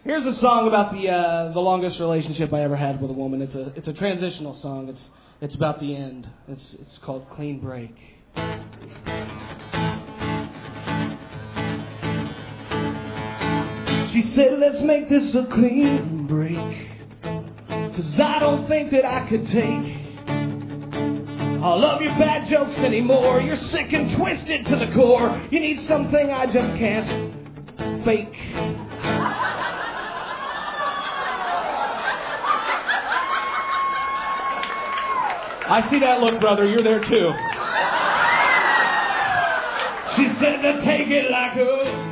Here's a song about the longest relationship I ever had with a woman. It's a transitional song. It's about the end. It's called Clean Break. She said, let's make this a clean break, 'cause I don't think that I could take all of your bad jokes anymore. You're sick and twisted to the core. You need something I just can't fake. I see that look, brother. You're there too. She said to take it like a